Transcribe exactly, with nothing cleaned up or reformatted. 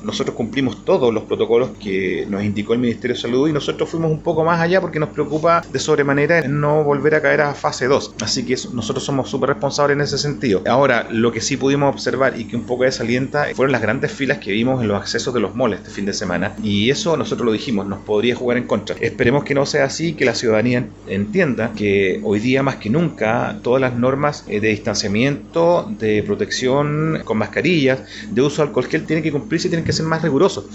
nosotros cumplimos todos los protocolos que nos indicó el Ministerio de Salud y nosotros fuimos un poco más allá porque nos preocupa de sobremanera no volver a caer a fase dos. Así que nosotros somos súper responsables en ese sentido. Ahora, lo que sí pudimos observar y que un poco desalienta fueron las grandes filas que vimos en los accesos de los malls este fin de semana, y eso nosotros lo dijimos, nos podría jugar en contra. Esperemos que no sea así, que la ciudadanía entienda que hoy día más que nunca todas las normas de distanciamiento, de protección con mascarillas, de uso de alcohol gel tienen que cumplirse y tienen que ser más rigurosos.